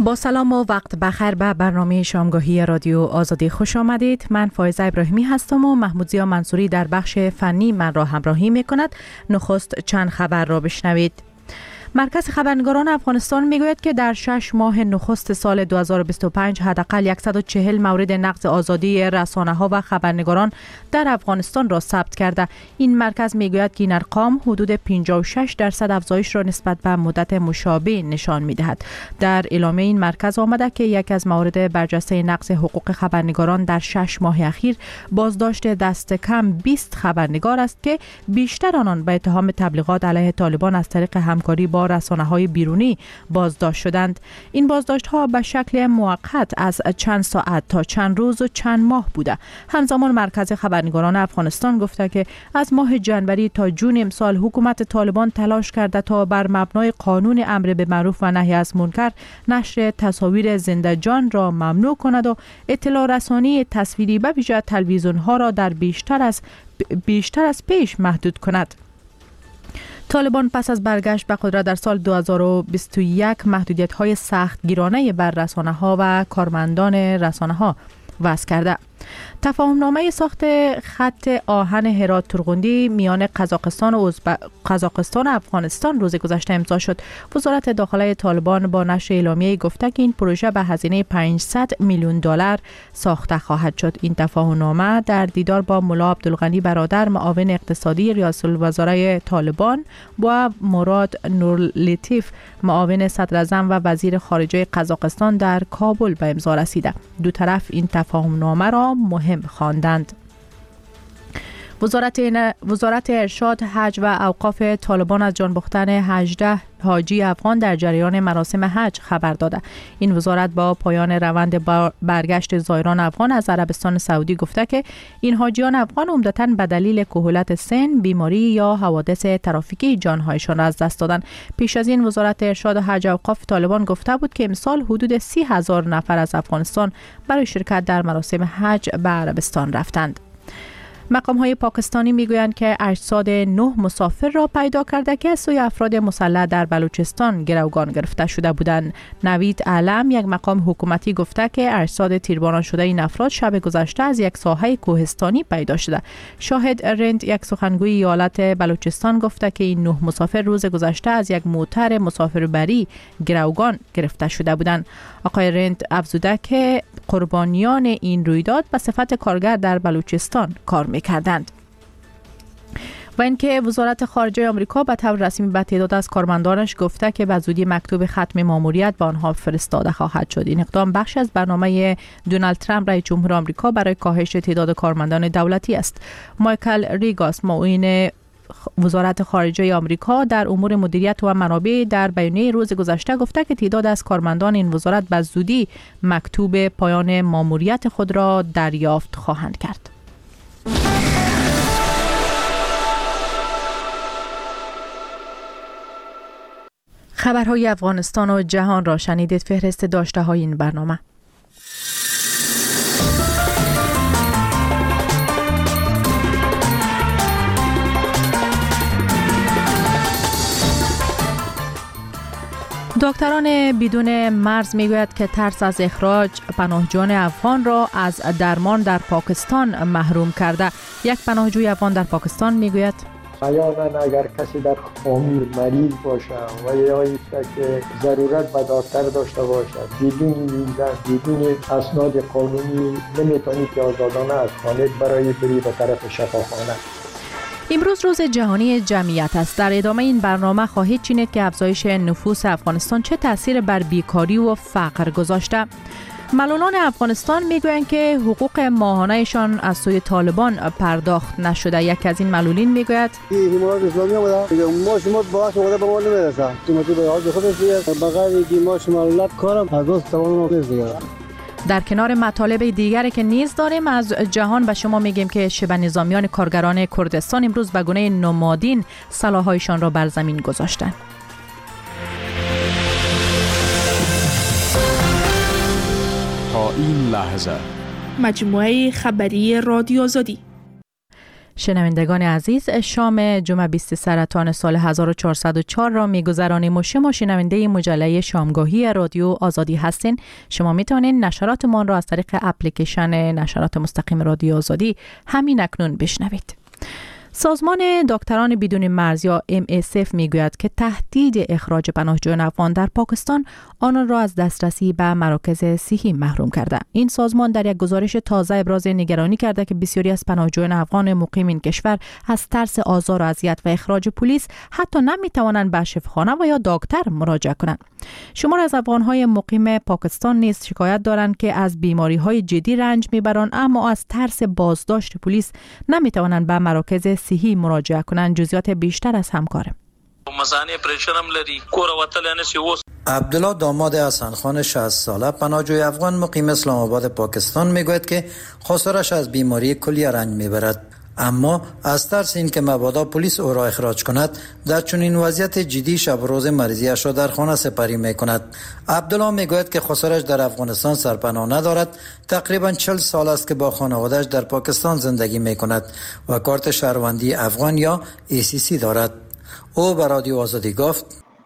با سلام و وقت بخیر به برنامه شامگاهی رادیو آزادی خوش آمدید. من فائزه ابراهیمی هستم و محمود ضیا منصوری در بخش فنی من را همراهی می کند. نخست چند خبر را بشنوید. مرکز خبرنگاران افغانستان میگوید که در 6 ماه نخست سال 2025 حداقل 140 مورد نقض آزادی رسانه‌ها و خبرنگاران در افغانستان را ثبت کرده. این مرکز میگوید که این ارقام حدود 56% افزایش را نسبت به مدت مشابه نشان میدهد. در اعلامیه این مرکز آمده که یکی از موارد برجسته نقض حقوق خبرنگاران در 6 ماه اخیر بازداشت دست کم 20 خبرنگار است که بیشتر آنان به اتهام تبلیغات علیه طالبان از طریق همکاری با رسانه‌های بیرونی بازداشت شدند. این بازداشت‌ها به شکل موقت از چند ساعت تا چند روز و چند ماه بوده. همزمان مرکز خبرنگاران افغانستان گفته که از ماه جنوری تا جون امسال حکومت طالبان تلاش کرده تا بر مبنای قانون امر به معروف و نهی از منکر نشر تصاویر زنده جان را ممنوع کند و اطلاع رسانی تصویری به ویژه تلویزیون‌ها را در بیشتر از پیش محدود کند. طالبان پس از برگشت به قدرت در سال 2021 محدودیت‌های سختگیرانه بر رسانه‌ها و کارمندان رسانه‌ها وضع کرده. تفاهمنامه ساخت خط آهن هرات ترغوندی میان قزاقستان و افغانستان روز گذشته امضا شد. وزارت داخله طالبان با نشر اعلامیه گفته که این پروژه به هزینه $500 میلیون ساخته خواهد شد. این تفاهمنامه در دیدار با ملا عبدالغنی برادر معاون اقتصادی ریاست الوزرای طالبان با مراد نورلطیف معاون صدراعظم و وزیر خارجه قزاقستان در کابل به امضا رسیده. دو طرف این تفاهمنامه را مهم خواندند. وزارت ارشاد، حج و اوقاف طالبان از جان باختن 18 حاجی افغان در جریان مراسم حج خبر داده. این وزارت با پایان روند برگشت زائران افغان از عربستان سعودی گفته که این حاجیان افغان عمدتاً به دلیل کهولت سن، بیماری یا حوادث ترافیکی جانهایشان را از دست دادند. پیش از این وزارت ارشاد و حج و اوقاف طالبان گفته بود که امسال حدود 30,000 نفر از افغانستان برای شرکت در مراسم حج به عربستان رفتند. مقام‌های پاکستانی میگویند که اجساد 9 مسافر را پیدا کرده که از سوی افراد مسلح در بلوچستان گروگان گرفته شده بودند. نوید علم، یک مقام حکومتی، گفته که اجساد تیرباران شده این افراد شب گذشته از یک ساحه کوهستانی پیدا شده. شاهد رند، یک سخنگوی ایالت بلوچستان، گفته که این 9 مسافر روز گذشته از یک موتر مسافربری گروگان گرفته شده بودند. آقای رند افزوده که قربانیان این رویداد به صفت کارگر در بلوچستان کار می‌کردند. و اینکه وزارت خارجه آمریکا به طور رسمی به تعداد از کارمندانش گفته که به زودی مکتوب ختم ماموریت به آنها فرستاده خواهد شد. این اقدام بخش از برنامه دونالد ترامپ رئیس جمهور آمریکا برای کاهش تعداد کارمندان دولتی است. مایکل ریگاس، معاون وزارت خارجه آمریکا در امور مدیریت و منابع، در بیانیه روز گذشته گفته که تعداد از کارمندان این وزارت به زودی مکتوب پایان ماموریت خود را دریافت خواهند کرد. خبرهای افغانستان و جهان را شنیدید. فهرست داشته های این برنامه. دکتران بدون مرز میگوید که ترس از اخراج پناهجویان افغان را از درمان در پاکستان محروم کرده. یک پناهجوی افغان در پاکستان میگوید احیانا اگر کسی در خامیر مریض باشه و یا که ضرورت به دکتر داشته باشه، بدون ویزا، بدون اسناد قانونی نمیتونی که آزادانه از خانه برای بری به طرف شفاخانه. امروز روز جهانی جمعیت است. در ادامه این برنامه خواهید شنید که افزایش نفوس افغانستان چه تأثیر بر بیکاری و فقر گذاشته. معلولان افغانستان میگویند که حقوق ماهانه‌شان از سوی طالبان پرداخت نشده. یکی از این معلولین میگوید امارات اسلامی اومده ما باعث اومده به ما نمیرسه. قیمتی به حال خودش بغیر که ما معلولات کارم از دوست تمام ما دیگه. در کنار مطالب دیگری که نیز داریم از جهان به شما میگیم که شبه نظامیان کارگران کردستان امروز به گونه نمادین سلاح‌هایشان را بر زمین گذاشتند. تا این لحظه مجموعه خبری رادیو آزادی. شنوندگان عزیز، شام جمعه 20 سرطان سال 1404 را می‌گذرانیم و شما شنونده مجله شامگاهی رادیو آزادی هستین. شما میتونین نشراتمان را از طریق اپلیکیشن نشرات مستقیم رادیو آزادی همین اکنون بشنوید. سازمان دکتران بدون مرز یا MSF میگوید که تهدید اخراج پناهجویان افغان در پاکستان آنان را از دسترسی به مراکز صحی محروم کرده. این سازمان در یک گزارش تازه ابراز نگرانی کرده که بسیاری از پناهجویان افغان مقیم این کشور از ترس آزار و اذیت و اخراج پلیس حتی نمیتوانند به شفاخانه و یا دکتر مراجعه کنند. شمار از افغان‌های مقیم پاکستان نیز شکایت دارند که از بیماری‌های جدی رنج میبرند، اما از ترس بازداشت پلیس نمیتوانند به مراکز صحی مراجعه کنند. جزئیات بیشتر از همکارم. عبدالله داماد حسن خان 60 ساله پناهجوی افغان مقیم اسلام آباد پاکستان میگوید که خسارش از بیماری کلیه رنج میبرد، اما از ترس این که مبادا پلیس او را اخراج کند در چنین وضعیت جدی شب و روز مریضیش را در خانه سپری می کند. عبدالله میگوید که خسارش در افغانستان سرپناه ندارد. تقریبا 40 سال است که با خانواده‌اش در پاکستان زندگی می کند و کارت شهروندی افغان یا ACC دارد. او به رادیو آزادی گفت: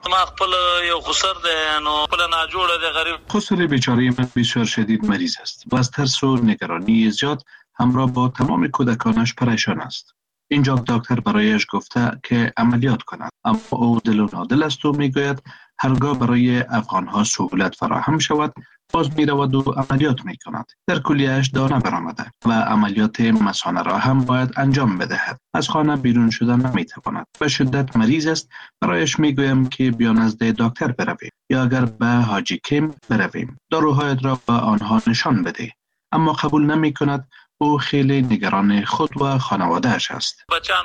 خسر بیچاره من بسیار شدید مریض است و از ترس و نگرانی زیاد همراه با تمام کودکانش پریشان است. اینجا دکتر برایش گفته که عملیات کند، اما او دل و نادل است و میگوید هرگاه برای افغانها سهولت فراهم شود باز می رود و عملیات می کند. در کلیهش دانه برآمده و عملیات مثانه را هم باید انجام بدهد. از خانه بیرون شدن نمی تواند. به شدت مریض است. برایش می گویم که بیا نزد دکتر برویم یا اگر به حاجی کیم برویم داروهایت را به آنها نشان بده، اما قبول نمی کند. او خیلی نگران خود و خانواده‌اش است.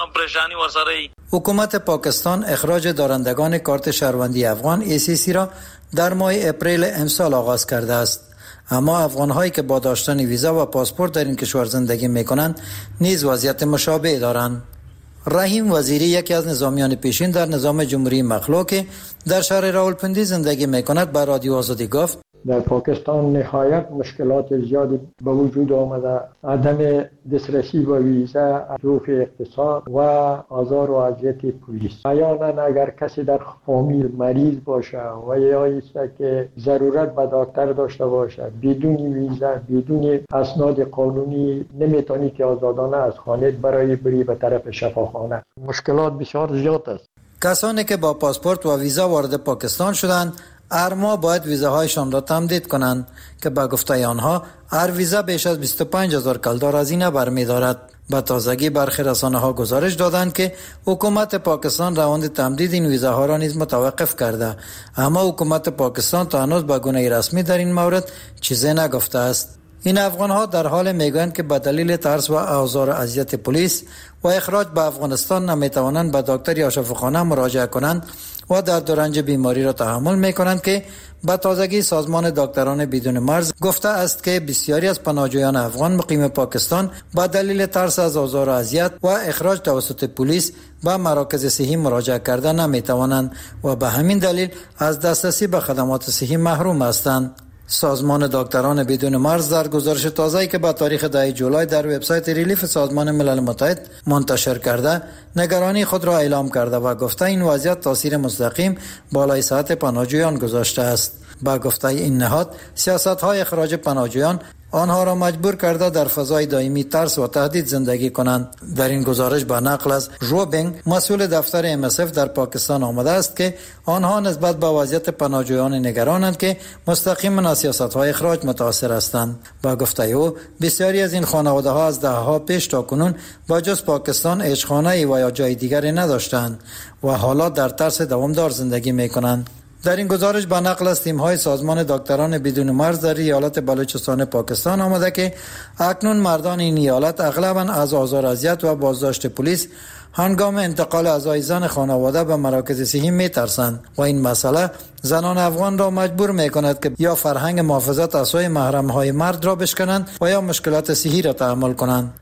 حکومت پاکستان اخراج دارندگان کارت شهروندی افغان ACC را در ماه اپریل امسال آغاز کرده است، اما افغان‌هایی که با داشتن ویزا و پاسپورت در این کشور زندگی می‌کنند نیز وضعیت مشابه دارند. رحیم وزیری یکی از نظامیان پیشین در نظام جمهوری مخلوع در شهر راولپنڈی زندگی می‌کند به رادیو آزادی گفت: در پاکستان نهایت مشکلات زیادی به وجود آمده، عدم دسترسی به ویزا، ظروف اقتصاد و آزار و اذیت پلیس. احیانا اگر کسی در فامیل مریض باشه و یا است که ضرورت به دکتر داشته باشه، بدون ویزا بدون اسناد قانونی نمیتونی که آزادانه از خانه برای بری به طرف شفاخانه. مشکلات بسیار زیاد است. کسانی که با پاسپورت و ویزا وارد پاکستان شدند هر ماه باید ویزاهایشان را تمدید کنند که به گفته آنها هر ویزا بیش از 25,000 کلدار هزینه برمی‌دارد. به تازگی برخی رسانه‌ها گزارش دادند که حکومت پاکستان روند تمدید این ویزاها را نیز متوقف کرده، اما حکومت پاکستان تا هنوز به گونه رسمی در این مورد چیزی نگفته است. این افغان‌ها در حال میگویند که به دلیل ترس و آزار و اذیت پلیس و اخراج به افغانستان نمیتوانند به دکتر یا شفاخانه مراجعه کنند و درد و رنج بیماری را تحمل میکنند که به تازگی سازمان دکتران بدون مرز گفته است که بسیاری از پناهجویان افغان مقیم پاکستان به دلیل ترس از آزار و اذیت و اخراج توسط پلیس به مراکز صحی مراجعه کرده نمیتوانند و به همین دلیل از دسترسی به خدمات صحی محروم هستند. سازمان دکتران بدون مرز در گزارش تازه‌ای که با تاریخ 10 جولای در وبسایت ریلیف سازمان ملل متحد منتشر کرده نگرانی خود را اعلام کرده و گفته این وضعیت تاثیر مستقیم بالای صحت پناهجویان گذاشته است. با گفته این نهاد سیاست‌های اخراج پناهجویان آنها را مجبور کرده در فضای دائمی ترس و تهدید زندگی کنند. در این گزارش با نقل از جو بنگ مسئول دفتر MSF در پاکستان آمده است که آنها نسبت به وضعیت پناهجویان نگرانند که مستقیما از سیاست‌های اخراج متاثر هستند. با گفته او بسیاری از این خانواده‌ها از دهه‌ها پیش تا کنون با جز پاکستان عشقخانه‌ای و یا جای دیگری نداشتند و حالا در ترس دوامدار زندگی می‌کنند. در این گزارش با نقل از تیم‌های سازمان دکتران بدون مرز در ایالت بلوچستان پاکستان آمده که اکنون مردان این ایالت اغلباً از آزار و اذیت و بازداشت پلیس هنگام انتقال اعضای زن خانواده به مراکز صحی می‌ترسند و این مسئله زنان افغان را مجبور می‌کند که یا فرهنگ محافظت از سوی محرم‌های مرد را بشکنند و یا مشکلات صحی را تحمل کنند.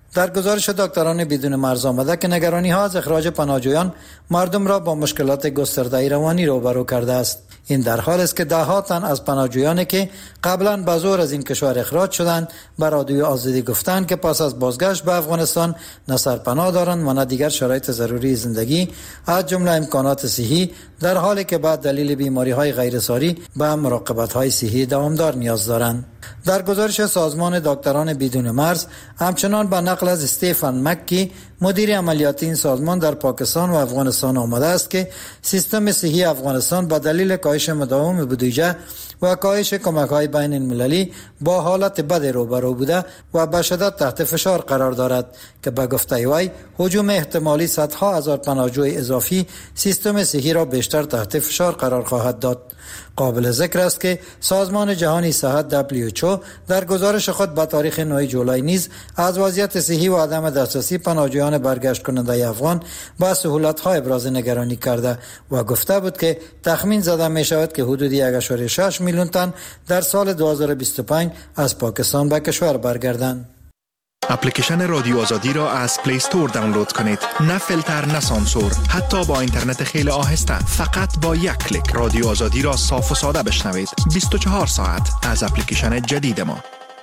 در گزارش دکتران بدون مرز آمده که نگرانی ها از اخراج پناهجویان مردم را با مشکلات گسترده روانی روبرو کرده است. این در حال است که ده ها تن از پناهجویانی که قبلا به زور از این کشور اخراج شدند بر رادیو آزادی گفتند که پس از بازگشت به افغانستان نه سرپناه دارند و نه دیگر شرایط ضروری زندگی از جمله امکانات صحی، در حالی که بعد دلیل بیماری های غیر ساری به مراقبت های صحی دوامدار نیاز دارند. در گزارش سازمان دکتران بدون مرز همچنان به نقل از استیفن مکی مدیر عملیاتی این سازمان در پاکستان و افغانستان آمده است که سیستم صحی افغانستان به دلیل کاهش مداوم بودجه و کاهش کمک‌های بین المللی با حالت بد روبرو بوده و به شدت تحت فشار قرار دارد که به گفته وی هجوم احتمالی صدها هزار پناهجوی اضافی سیستم صحی را بیشتر تحت فشار قرار خواهد داد. قابل ذکر است که سازمان جهانی صحت WHO در گزارش خود به تاریخ 9 جولای نیز از وضعیت صحی و عدم دسترسی پناهجویان برگشت کننده افغان با سهولت‌ها ابراز نگرانی کرده و گفته بود که تخمین زده می شود که حدود 1.6 میلیون تن در سال 2025 از پاکستان به کشور برگردند. اپلیکیشن رادیو آزادی را از پلی استور دانلود کنید. نه فیلتر نه سانسور، حتی با اینترنت خیلی آهسته. فقط با یک کلیک رادیو آزادی را صاف و ساده بشنوید. 24 ساعت از اپلیکیشن جدید ما.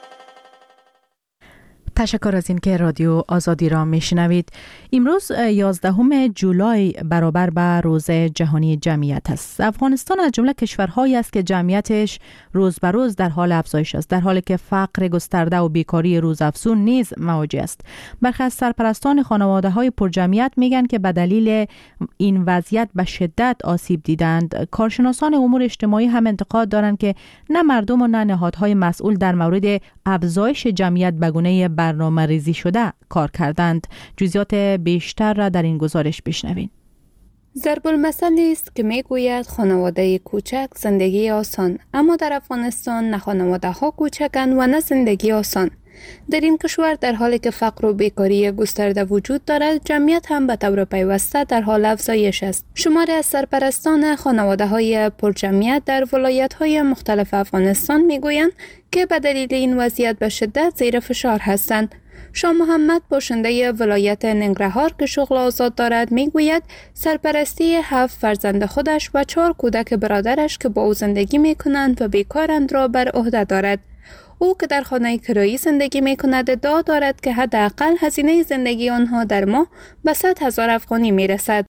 تشکر از این که رادیو آزادی را میشنوید. امروز 11 جولای برابر به روز جهانی جمعیت است. افغانستان از جمله کشورهایی است که جمعیتش روز به روز در حال افزایش است، در حالی که فقر گسترده و بیکاری روزافزون نیز مواجه است. برخی از سرپرستان خانواده‌های پرجمعیت میگن که به دلیل این وضعیت به شدت آسیب دیدند. کارشناسان امور اجتماعی هم انتقاد دارند که نه مردم و نه نهادهای مسئول در مورد افزایش جمعیت به گونه برنامه ریزی شده کار کردند. جزئیات بیشتر را در این گزارش بشنوین. ضرب المثل است که میگوید خانواده کوچک زندگی آسان، اما در افغانستان نه خانواده ها کوچکند و نه زندگی آسان. در این کشور در حالی که فقر و بیکاری گسترده وجود دارد، جمعیت هم به طور پیوسته در حال افزایش است. شماری از سرپرستان خانواده های پرجمعیت در ولایت های مختلف افغانستان میگویند که به دلیل این وضعیت به شدت زیر فشار هستند. شاه محمد باشنده ولایت ننگرهار که شغل آزاد دارد میگوید سرپرستی 7 فرزند خودش و 4 کودک برادرش که با او زندگی میکنند و بیکارند را بر عهده دارد. او که در خانه کرایی زندگی میکند ادعا دارد که حداقل هزینه زندگی آنها در ماه به 100,000 افغانی میرسد.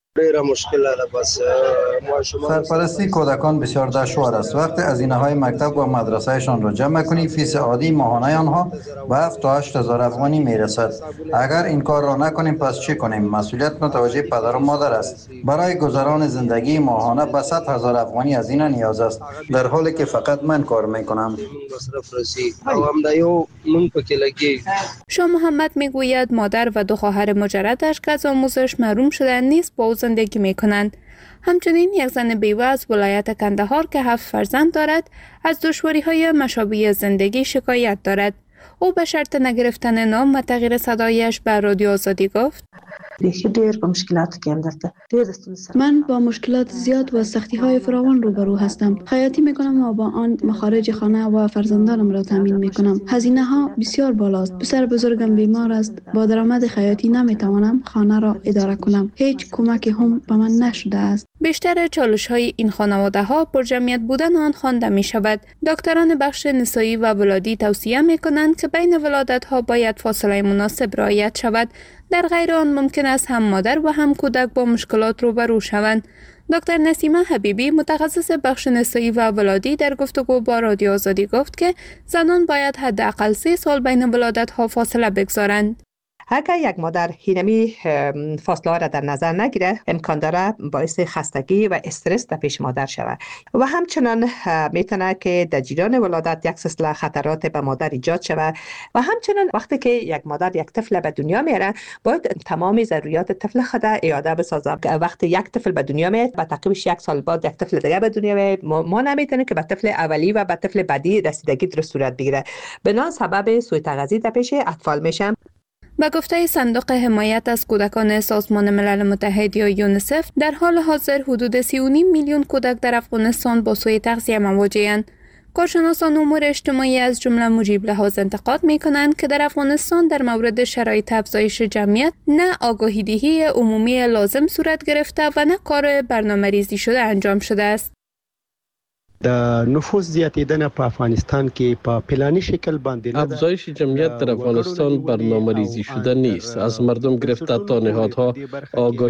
سرپرستی کودکان بسیار دشوار است. وقتی هزینه‌های مکتب و مدرسهشان را جمع کنی، فیس عادی ماهانه آنها به 7 تا 8,000 افغانی میرسد. اگر این کار را نکنیم پس چی کنیم؟ مسئولیت متوجه پدر و مادر است. برای گذران زندگی ماهانه به 100,000 افغانی هزینه نیاز است، در حالی که فقط من کار میکنم. شاه محمد میگوید مادر و 2 خواهر مجردش که از آموزش محروم شدند نیز با او زندگی میکنند. همچنین یک زن بیوه از ولایت کندهار که 7 فرزند دارد از دشواری‌های مشابه زندگی شکایت دارد. او به شرط نگرفتن نام و تغییر صدایش به رادیو آزادی گفت: من با مشکلات زیاد و سختی‌های فراوان روبرو هستم. خیاطی میکنم و با آن مخارج خانه و فرزندانم را تامین میکنم. هزینه ها بسیار بالاست. پسر بزرگم بیمار است. با درآمد خیاطی نمیتوانم خانه را اداره کنم. هیچ کمکی هم به من نشده است. بیشتر چالش‌های این خانواده‌ها پرجمعیت بودن آن خوانده می‌شود. دکتران بخش نسایی و ولادی توصیه می‌کنند که بین ولادت‌ها باید فاصله مناسب رعایت شود. در غیر آن ممکن است هم مادر و هم کودک با مشکلات روبرو شوند. دکتر نسیمه حبیبی متخصص بخش نسایی و ولادی در گفتگو با رادیو آزادی گفت که زنان باید حداقل 3 سال بین ولادت‌ها فاصله بگذارند. اگر یک مادر اینمی فاصله ها را در نظر نگیره، امکان داره باعث خستگی و استرس در پیش مادر شود و همچنان میتونه که در جریان ولادت یک سلسله خطرات به مادر ایجاد شود و همچنان وقتی که یک مادر یک طفل به دنیا میاره باید تمام ضروریات طفل خود اعاده بسازه. وقتی یک طفل به دنیا میاد با تقریبش 1 سال بعد یک طفل دیگه به دنیا میاد، ما نمیتونه که به طفل اولی و به طفل بعدی رسیدگی در صورت بگیره. بنا سبب سوء تغذیه در پیش اطفال میشن. به گفته صندوق حمایت از کودکان سازمان ملل متحد یا یونیسف، در حال حاضر حدود 3.5 میلیون کودک در افغانستان با سوء تغذیه مواجه‌اند. کارشناسان امور اجتماعی از جمله مجیب لحاظ انتقاد می کنند که در افغانستان در مورد شرایط افزایش جمعیت نه آگاهی دهی عمومی لازم صورت گرفته و نه کار برنامه‌ریزی شده انجام شده است. د نفوس زیاتیدنه په افغانستان کې په پلاني شکل باندې افزایش جمعیت در افغانستان برنامه‌ریزی شده نیست. از مردم گرفته تا نهادها آگاهی